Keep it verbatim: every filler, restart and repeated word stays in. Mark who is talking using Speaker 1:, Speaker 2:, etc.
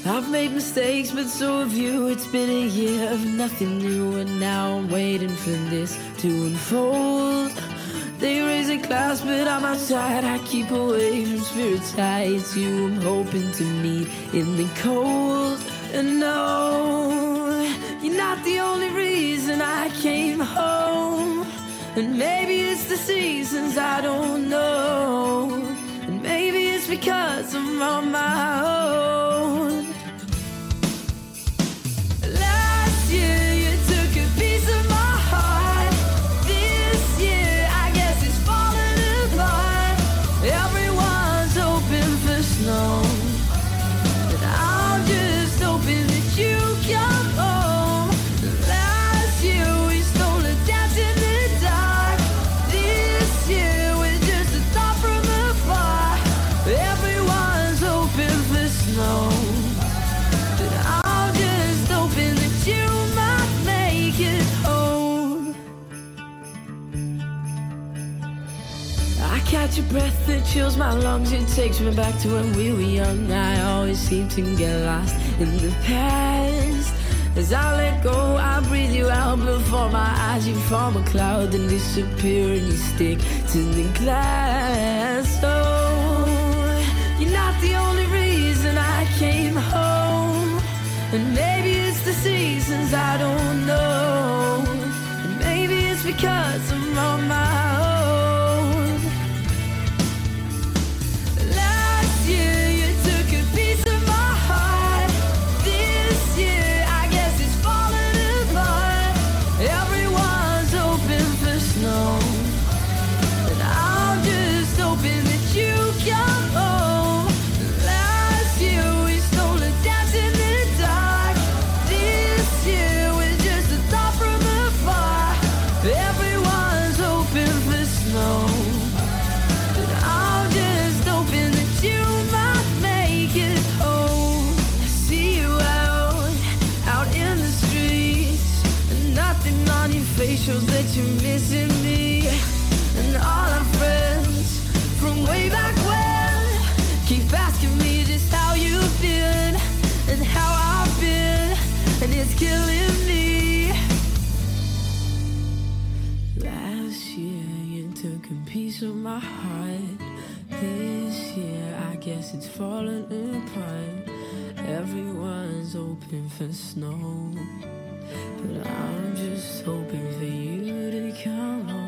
Speaker 1: I've made mistakes, but so have you. It's been a year of nothing new, and now I'm waiting for this to unfold. They raise a glass, but I'm outside. I keep away from spirits high. It's you I'm hoping to meet in the cold. And no, you're not the only reason I came home. And maybe it's the seasons, I don't know. And maybe it's because I'm on my own. Last year you took a piece of my heart. This year I guess it's falling apart. Everyone's hoping for snow, but I'm just hoping that you come home. Last year we stole a dance in the dark. This year we're just a thought from afar. Everyone's hoping for snow, but I'm just hoping that you might make it home. I catch a breath that chills my lungs. It takes me back to when we were young. I always seem to get lost in the past. As I let go, I breathe you out. Before my eyes you form a cloud, then disappear and you stick to the glass. Oh, you're not the only reason I came home. And maybe it's the seasons, I don't know. And maybe it's because I'm on my own. Last year you took a piece of my heart. This year I guess it's falling apart. Everyone's hoping for snow, and I'm just hoping that you come home. Last year we stole a dance in the dark. This year we're just a thought from afar. Everyone's hoping for snow, but I'm just hoping that you might make it home. I see you out, out in the streets, and nothing on your face shows that you're missing me. And all our friends from way back when keep asking me just how you've been and how I've been, and it's killing me. Last year you took a piece of my heart. This year I guess it's falling apart. Everyone's hoping for snow, but I'm just hoping for you to come home.